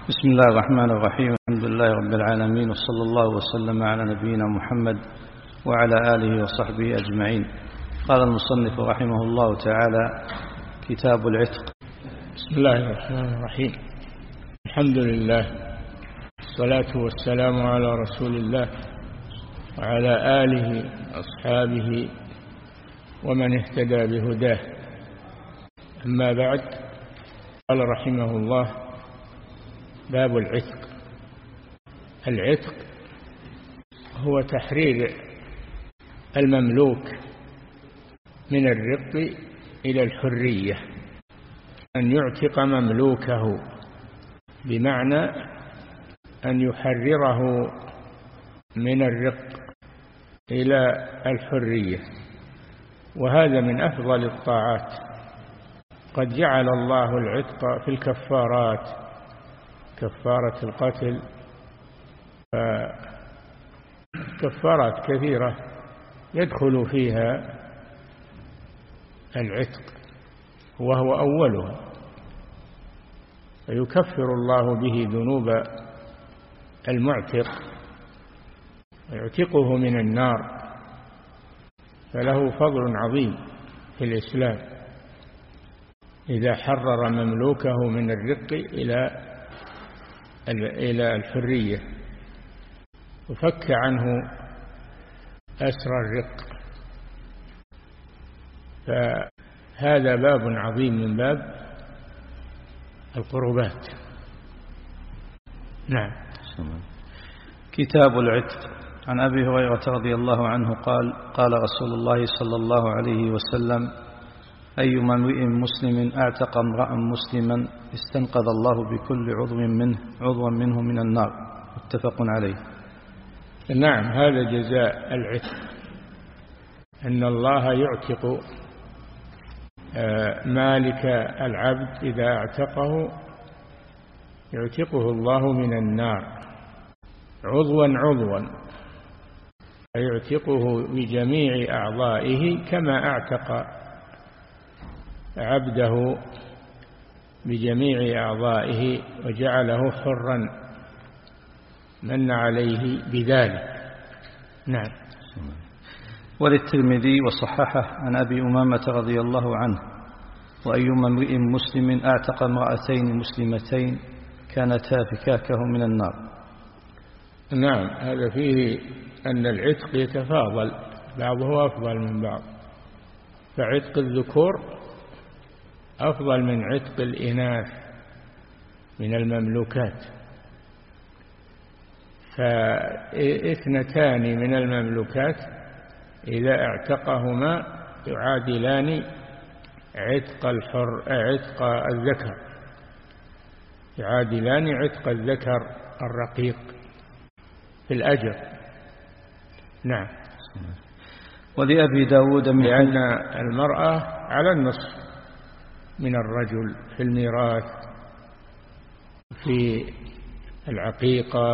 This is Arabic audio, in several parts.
بسم الله الرحمن الرحيم. الحمد لله رب العالمين، وصلى الله وسلم على نبينا محمد وعلى آله وصحبه أجمعين. قال المصنف رحمه الله تعالى: كتاب العتق. بسم الله الرحمن الرحيم. الحمد لله، الصلاة والسلام على رسول الله وعلى آله أصحابه ومن اهتدى بهداه. أما بعد، قال رحمه الله: باب العتق. العتق هو تحرير المملوك من الرق إلى الحرية، أن يعتق مملوكه، بمعنى أن يحرره من الرق إلى الحرية، وهذا من أفضل الطاعات. قد جعل الله العتق في الكفارات، كفارة القتل، كفارات كثيرة يدخل فيها العتق وهو أولها، فيكفر الله به ذنوب المعتق ويعتقه من النار، فله فضل عظيم في الإسلام إذا حرر مملوكه من الرق إلى الحرية وفك عنه أسر الرق. فهذا باب عظيم من باب القربات. نعم. كتاب العتق. عن أبي هريرة رضي الله عنه قال: قال رسول الله صلى الله عليه وسلم: أيما امرئ مسلم أعتق امرأ مسلما استنقذ الله بكل عضو منه من النار. متفق عليه. نعم، هذا جزاء العتق، أن الله يعتق مالك العبد إذا اعتقه، يعتقه الله من النار عضوا، فيعتقه بجميع أعضائه كما اعتق عبده بجميع أعضائه وجعله حرا، من عليه بذلك. نعم. وللترمذي وصححه عن أبي أمامة رضي الله عنه: وأيما امرئ مسلم أعتق امرأتين مسلمتين كانتا فكاكه من النار. نعم، هذا فيه أن العتق يتفاضل، بعضه أفضل من بعض، فعتق الذكور أفضل من عتق الإناث من المملوكات، فاثنتان من المملوكات إذا اعتقهما يعادلان عتق الذكر، يعادلان عتق الذكر الرقيق في الأجر. نعم. ولأبي داود لأن المرأة على النصف من الرجل في الميراث، في العقيقة،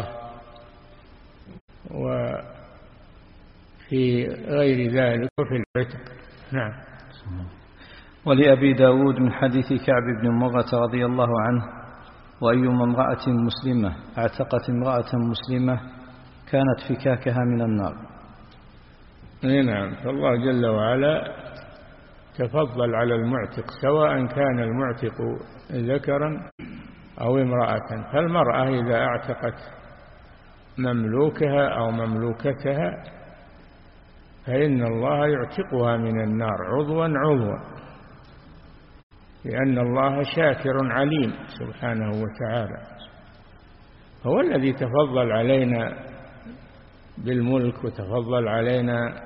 وفي غير ذلك، وفي العتق. نعم. ولأبي داود من حديث كعب بن مرة رضي الله عنه: وأيما امرأة مسلمة اعتقت امرأة مسلمة كانت فكاكها من النار. نعم، فالله جل وعلا تفضل على المعتق، سواء كان المعتق ذكرا أو امرأة. فالمرأة إذا اعتقت مملوكها أو مملوكتها فإن الله يعتقها من النار عضوا، لأن الله شاكر عليم سبحانه وتعالى، هو الذي تفضل علينا بالملك وتفضل علينا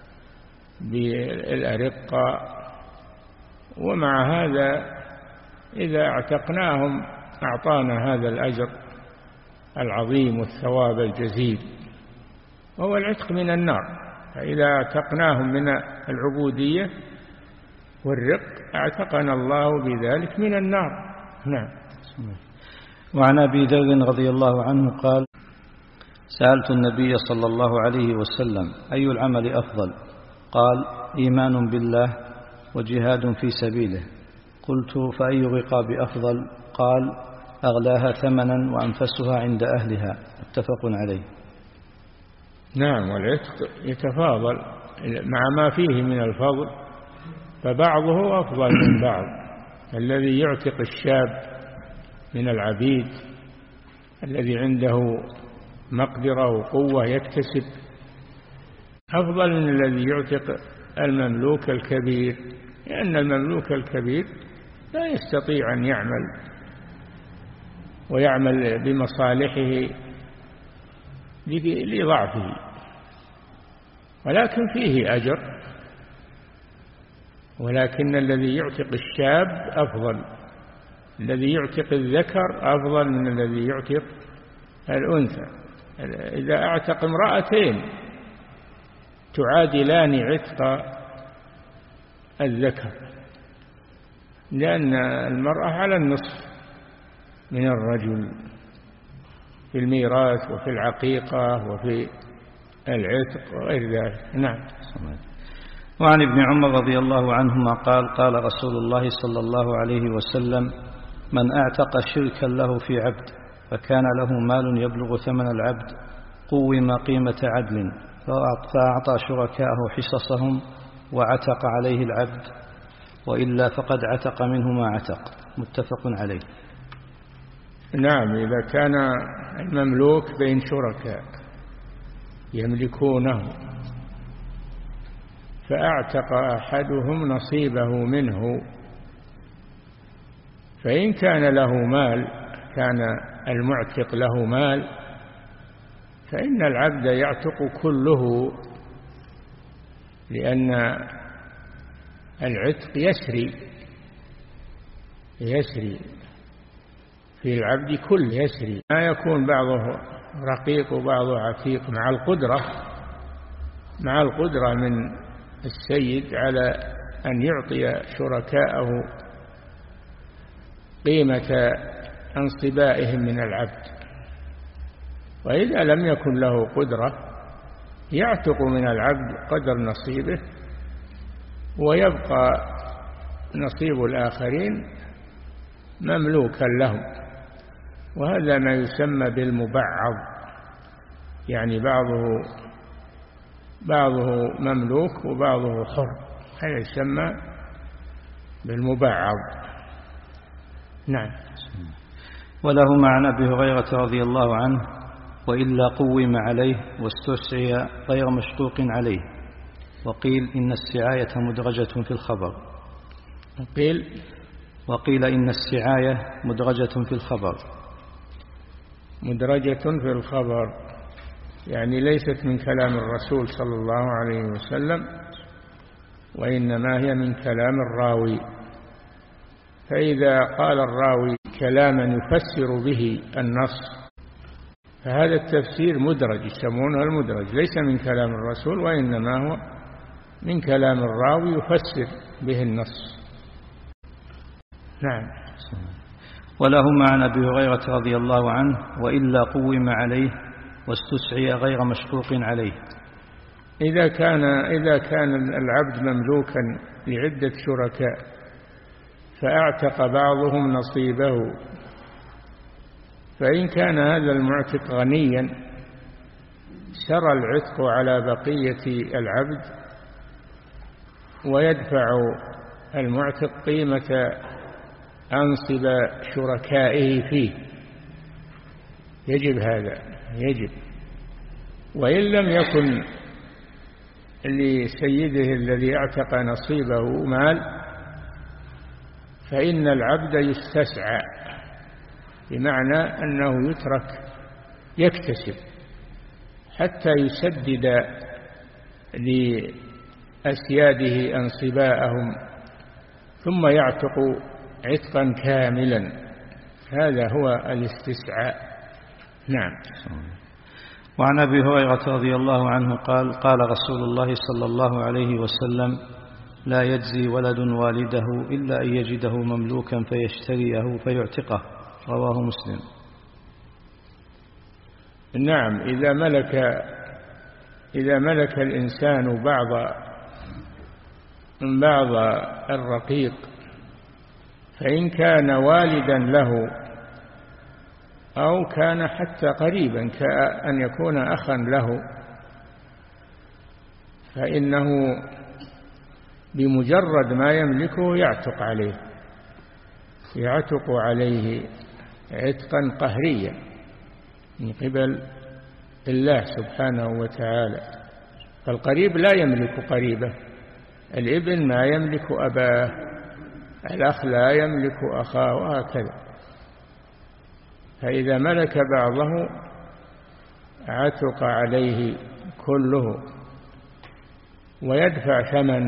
بالأرقة، ومع هذا إذا اعتقناهم أعطانا هذا الأجر العظيم والثواب الجزيل، وهو العتق من النار. فإذا اعتقناهم من العبودية والرق اعتقنا الله بذلك من النار. نعم. وعن أبي ذر رضي الله عنه قال: سألت النبي صلى الله عليه وسلم: أي العمل أفضل؟ قال: إيمان بالله وجهاد في سبيله. قلت: فأي الرقاب أفضل؟ قال: أغلاها ثمنا وأنفسها عند أهلها. متفق عليه. نعم، والعتق يتفاضل مع ما فيه من الفضل، فبعضه أفضل من بعض. الذي يعتق الشاب من العبيد الذي عنده مقدرة وقوة يكتسب أفضل من الذي يعتق المملوك الكبير، لأن المملوك الكبير لا يستطيع أن يعمل بمصالحه لضعفه، ولكن فيه أجر. ولكن الذي يعتق الشاب أفضل، الذي يعتق الذكر أفضل من الذي يعتق الأنثى. إذا أعتق امرأتين تعادلان عتق الذكر، لأن المرأة على النصف من الرجل في الميراث وفي العقيقة وفي العتق وغير ذلك. نعم. وعن ابن عمر رضي الله عنهما قال: قال رسول الله صلى الله عليه وسلم: من أعتق شركا له في عبد فكان له مال يبلغ ثمن العبد قوم قيمة عدل، فأعطى شركاءه حصصهم وعتق عليه العبد، وإلا فقد عتق منه ما عتق. متفق عليه. نعم، إذا كان المملوك بين شركاء يملكونه فأعتق أحدهم نصيبه منه، فإن كان له مال، كان المعتق له مال، فإن العبد يعتق كله، لأن العتق يسري في العبد، كل يسري، ما يكون بعضه رقيق وبعضه عتيق، مع القدرة من السيد على أن يعطي شركاءه قيمة انصبائهم من العبد. وإذا لم يكن له قدرة يعتق من العبد قدر نصيبه، ويبقى نصيب الآخرين مملوكا لهم. وهذا ما يسمى بالمبعض، يعني بعضه مملوك وبعضه حر، هذا يسمى بالمبعض. نعم. ولهما عن أبي هريرة رضي الله عنه: وإلا قوم عليه واستسعي غير مشقوق عليه. وقيل إن السعاية مدرجة في الخبر. وقيل إن السعاية مدرجة في الخبر. مدرجة في الخبر يعني ليست من كلام الرسول صلى الله عليه وسلم، وإنما هي من كلام الراوي. فإذا قال الراوي كلاما يفسر به النص فهذا التفسير مدرج، يسمونه المدرج، ليس من كلام الرسول، وإنما هو من كلام الراوي يفسر به النص. نعم. ولهما عن أبي هريرة رضي الله عنه: وإلا قوم عليه واستسعي غير مشقوق عليه. إذا كان العبد مملوكا لعدة شركاء فأعتق بعضهم نصيبه، فإن كان هذا المعتق غنيا سرى العتق على بقية العبد، ويدفع المعتق قيمة أنصب شركائه فيه، يجب. وإن لم يكن لسيده الذي اعتق نصيبه مال فإن العبد يستسعى، بمعنى أنه يترك يكتسب حتى يسدد لأسياده أنصباءهم، ثم يعتق عتقا كاملا. هذا هو الاستسعاء. نعم. وعن أبي هريرة رضي الله عنه قال: قال رسول الله صلى الله عليه وسلم: لا يجزي ولد والده إلا أن يجده مملوكا فيشتريه فيعتقه. رواه مسلم. نعم. إذا ملك الإنسان بعض الرقيق، فإن كان والدا له أو كان حتى قريبا كأن يكون أخا له، فإنه بمجرد ما يملكه يعتق عليه عتقا قهريا من قبل الله سبحانه وتعالى. فالقريب لا يملك قريبه، الابن ما يملك أباه، الأخ لا يملك أخاه، وهكذا. فإذا ملك بعضه عتق عليه كله، ويدفع ثمن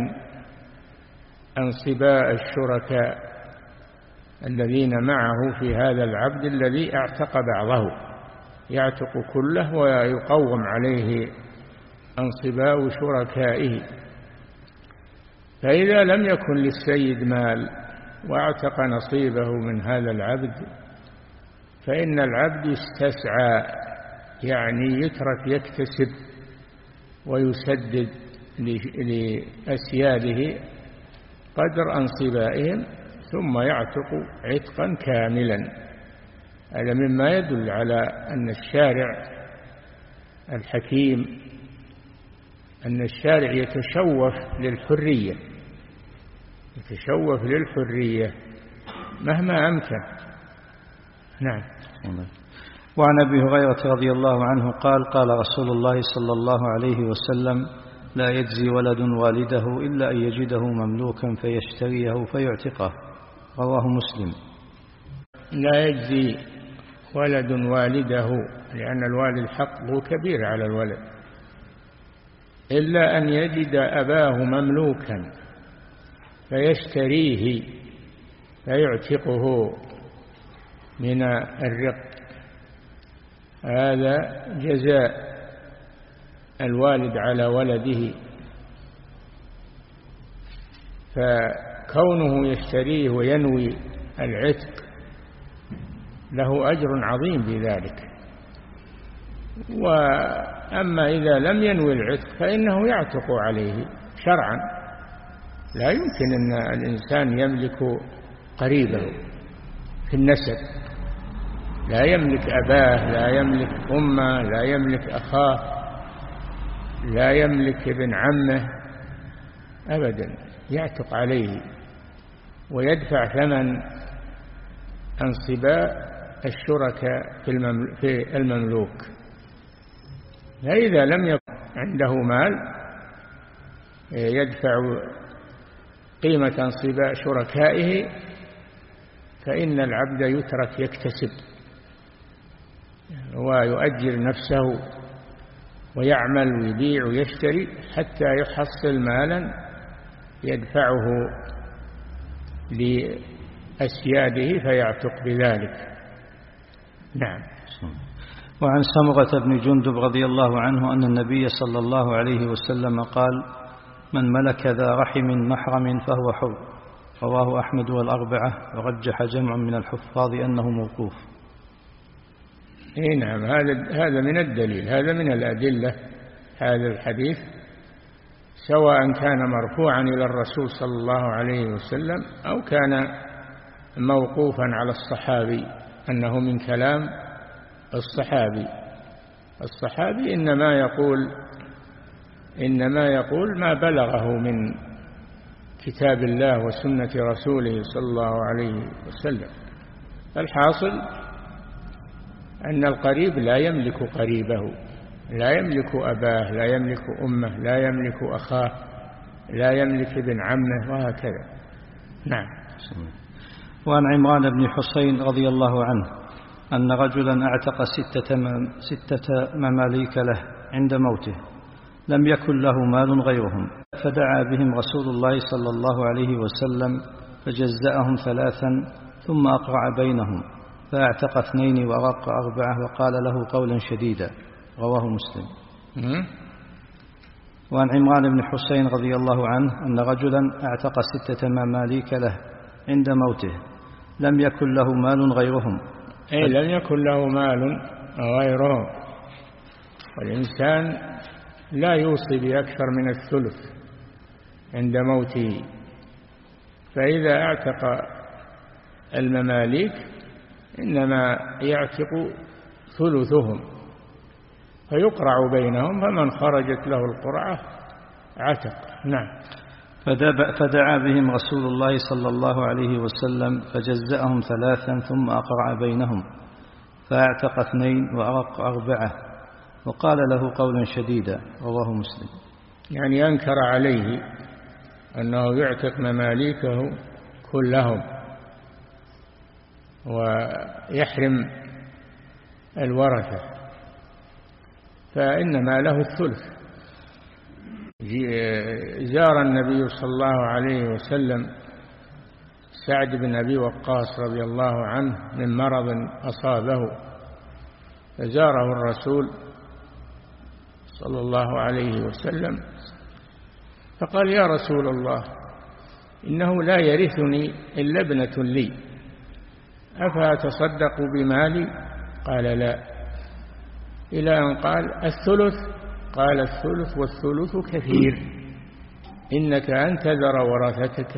أنصباء الشركاء الذين معه في هذا العبد الذي اعتق بعضه، يعتق كله ويقوم عليه أنصباء شركائه. فإذا لم يكن للسيد مال واعتق نصيبه من هذا العبد، فإن العبد يستسعى، يعني يترك يكتسب ويسدد لأسياده قدر أنصبائهم، ثم يعتق عتقا كاملا. هذا مما يدل على أن الشارع الحكيم، أن الشارع يتشوف للحرية مهما أمكن. نعم. وعن أبي هريرة رضي الله عنه قال: قال رسول الله صلى الله عليه وسلم: لا يجزي ولد والده إلا أن يجده مملوكا فيشتريه فيعتقه. رواه مسلم. لا يجزي ولد والده، لأن الوالد حقه كبير على الولد، إلا أن يجد أباه مملوكا فيشتريه فيعتقه من الرق. هذا جزاء الوالد على ولده، فكونه يشتريه وينوي العتق له أجر عظيم بذلك. وأما إذا لم ينوي العتق فإنه يعتق عليه شرعا. لا يمكن أن الإنسان يملك قريبه في النسب، لا يملك أباه، لا يملك أمه، لا يملك أخاه، لا يملك ابن عمه أبدا، يعتق عليه ويدفع ثمن انصباء الشركاء في المملوك. فإذا لم يكن عنده مال يدفع قيمة انصباء شركائه، فإن العبد يترك يكتسب ويؤجر نفسه ويعمل ويبيع ويشتري حتى يحصل مالا يدفعه لأسياده فيعتق بذلك. نعم. وعن سمرة بن جندب رضي الله عنه أن النبي صلى الله عليه وسلم قال: من ملك ذا رحم محرم فهو حر. رواه أحمد والأربعة، ورجح جمع من الحفاظ أنه موقوف. نعم، هذا من الدليل، هذا من الأدلة، هذا الحديث سواء كان مرفوعا إلى الرسول صلى الله عليه وسلم أو كان موقوفا على الصحابي، أنه من كلام الصحابي إنما يقول ما بلغه من كتاب الله وسنة رسوله صلى الله عليه وسلم. الحاصل أن القريب لا يملك قريبه، لا يملك أباه، لا يملك أمه، لا يملك أخاه، لا يملك ابن عمه، وهكذا. نعم. وعن عمران بن حسين رضي الله عنه أن رجلا اعتق 6 مماليك له عند موته، لم يكن له مال غيرهم، فدعا بهم رسول الله صلى الله عليه وسلم فجزأهم 3 ثم أقرع بينهم، فاعتق 2 ورق 4 وقال له قولا شديدا. رواه مسلم. وعن عمران بن حسين رضي الله عنه أن رجلا اعتق 6 مماليك له عند موته، لم يكن له مال غيرهم. لم يكن له مال غيرهم، والإنسان لا يوصي بأكثر من الثلث عند موته، فإذا اعتق المماليك إنما يعتق ثلثهم فيقرع بينهم، فمن خرجت له القرعة عتق. نعم. فدعا بهم رسول الله صلى الله عليه وسلم فجزأهم 3 ثم أقرع بينهم فأعتق 2 وأرق 4 وقال له قولا شديدا. رواه مسلم. يعني أنكر عليه أنه يعتق مماليكه كلهم ويحرم الورثة، فإنما له الثلث. زار النبي صلى الله عليه وسلم سعد بن أبي وقاص رضي الله عنه من مرض أصابه، فزاره الرسول صلى الله عليه وسلم فقال: يا رسول الله، إنه لا يرثني إلا ابنة لي، أفأتصدق بمالي؟ قال: لا. إلى أن قال: الثلث؟ قال: الثلث والثلث كثير، إنك أن تذر ورثتك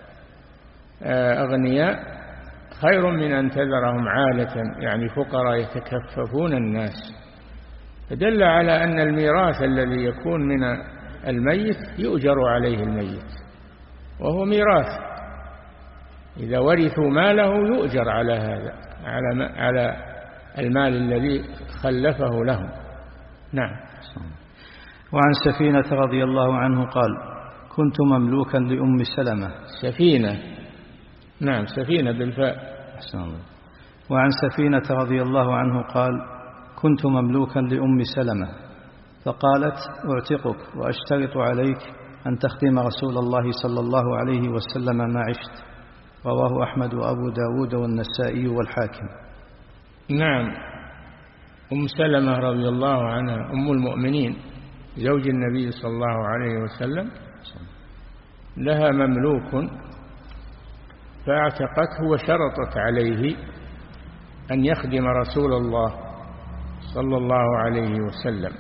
أغنياء خير من أن تذرهم عالة، يعني فقراء يتكففون الناس. فدل على أن الميراث الذي يكون من الميت يؤجر عليه الميت، وهو ميراث، إذا ورثوا ماله يؤجر على هذا، على المال الذي خلفه لهم. نعم. وعن سفينة رضي الله عنه قال: كنت مملوكا لأم سلمة. سفينة، نعم، سفينة بالفاء. وعن سفينة رضي الله عنه قال: كنت مملوكا لأم سلمة فقالت: أعتقك وأشترط عليك أن تخدم رسول الله صلى الله عليه وسلم ما عشت. رواه أحمد وأبو داود والنسائي والحاكم. نعم. أم سلمة رضي الله عنها أم المؤمنين زوج النبي صلى الله عليه وسلم لها مملوك فاعتقته وشرطت عليه أن يخدم رسول الله صلى الله عليه وسلم،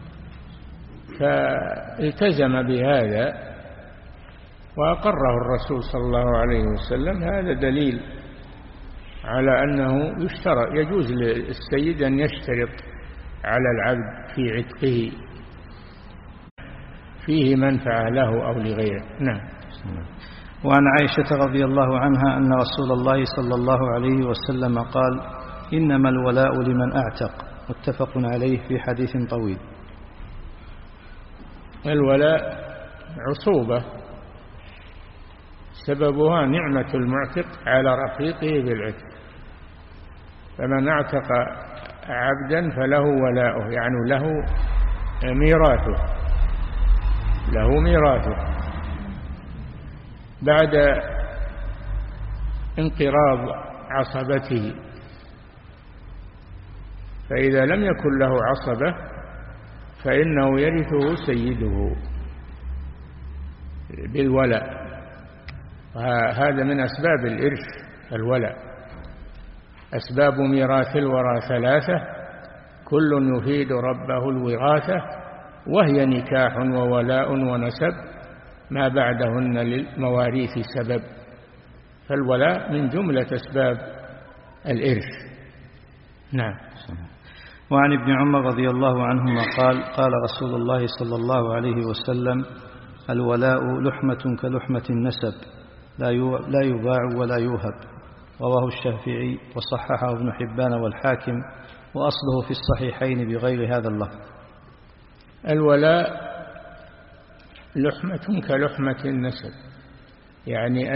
فالتزم بهذا وأقره الرسول صلى الله عليه وسلم. هذا دليل على أنه يجوز للسيد أن يشترط على العبد في عتقه، فيه منفعة له أو لغيره. نعم. وعن عائشة رضي الله عنها أن رسول الله صلى الله عليه وسلم قال: إنما الولاء لمن أعتق. متفق عليه في حديث طويل. الولاء عصوبة سببها نعمة المعتق على رفيقه بالعتق، فمن اعتق عبدا فله ولاؤه، يعني له ميراثه بعد انقراض عصبته. فإذا لم يكن له عصبة فإنه يرثه سيده بالولاء، وهذا من أسباب الإرث الولاء. أسباب ميراث الورى 3: كل يفيد ربه الوراثة، وهي نكاح وولاء ونسب، ما بعدهن للمواريث سبب. فالولاء من جملة أسباب الإرث. نعم. وعن ابن عمر رضي الله عنهما قال: قال رسول الله صلى الله عليه وسلم: الولاء لحمة كلحمة النسب، لا يباع ولا يوهب. رواه الشافعي وصححه ابن حبان والحاكم، وأصله في الصحيحين بغير هذا اللفظ. الولاء لحمة كلحمة النسب، يعني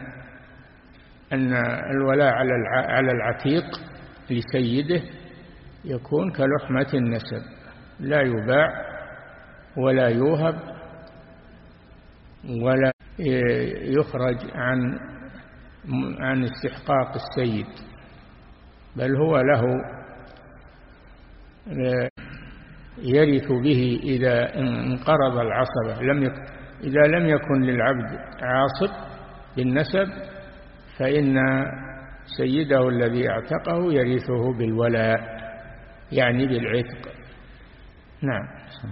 أن الولاء على العتيق لسيده يكون كلحمة النسب، لا يباع ولا يوهب ولا يخرج عن استحقاق السيد، بل هو له يرث به إذا انقرض العصبة. إذا لم يكن للعبد عاصب بالنسب فإن سيده الذي اعتقه يرثه بالولاء، يعني بالعتق. نعم.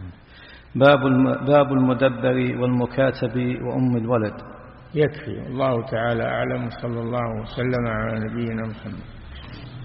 باب المدبر والمكاتب وأم الولد. يكفي. الله تعالى أعلم، صلى الله وسلم على نبينا محمد.